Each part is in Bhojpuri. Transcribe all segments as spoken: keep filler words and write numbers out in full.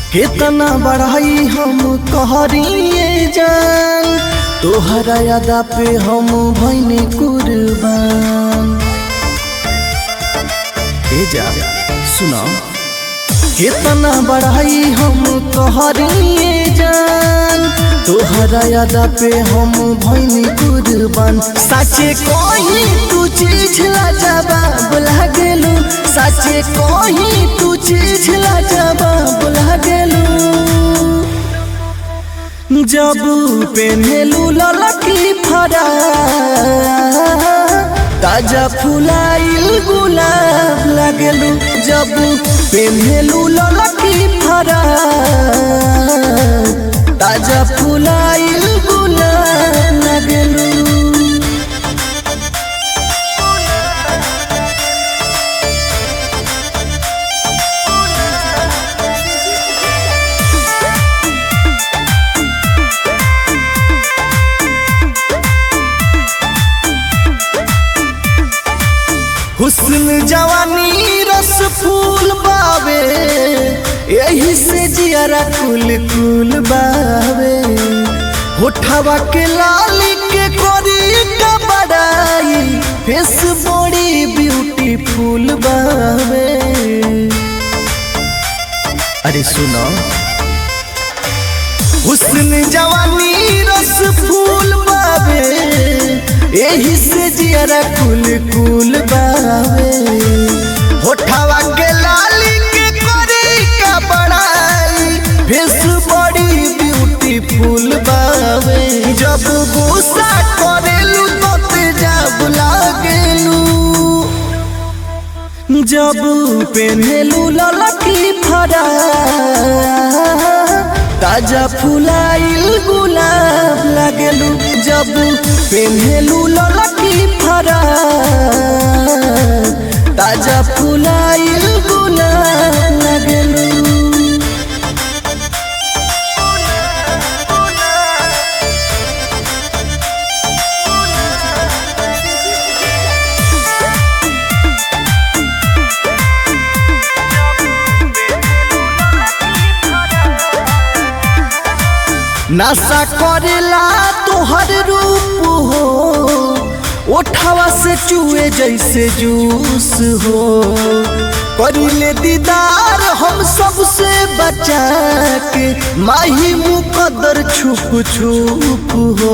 कितना बढ़ाई हम कहरिए जान, तोहरा यादा पे हम भइने कुर्बान। ए जा सुना, कितना बढ़ाई हम कहरिए जान, तोहरा यादा पे हम भइने कुर्बान। साचे कहीं तू चीज लाजवाब लागेलू, साचे कहीं तू चीज लाजवाब लागेलू। जब पेन्हेलू ललकी फरा, ताजा फुलाइल गुलाब लागेलू। जब पेन्हेलू ललकी फरा, ताजा फुलाइल गुलाब लागेलू। हुस्न जवानी रस फूल बावे, यही से जियारा कुल कुल बावे। होठवा के लाली के कोरी का बड़ाई, फेस बड़ी ब्यूटीफुल बावे। अरे सुनो, हुस्न जवानी रस फूल बावे, यही से जियारा कुल कुल बावे। होठवा के लाली के कोरी का बड़ाई, फेस बड़ी ब्यूटीफुल बावे। जब गुस्सा करेलू तो तेजाब लागेलू, जब पेन्हेलू ललकी फरा, ताजा फुलाइल गुलाब लागेलू। जब पेन्हेलू ललकी फरा, ताजा फुलाइल गुलाब लागेलू। नशा करेला तोहर रूप हो, ओठवा से चुए जैसे जूस हो। करिले दीदार हम सबसे बचा के, माही मुकद्दर छुप छुप हो।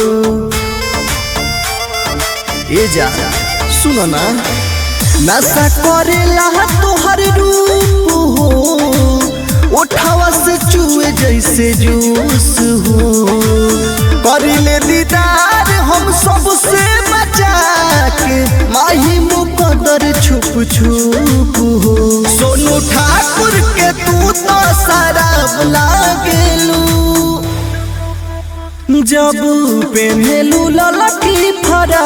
ये जा सुनो ना, नशा करेला तोहर रूप हो, ओठवा से चुए जैसे जूस हो। करिले दीदार हम सबसे बचा के, माही मुकद्दर छुप छुप हो। सोनू ठाकुर के तू तो शराब लागेलू, जब पेन्हेलू ललकी फरा,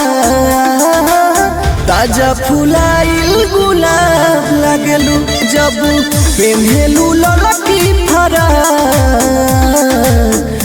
ताजा फुलाइल गुलाब लागेलू। जब पेन्हेलू ललकी फरा,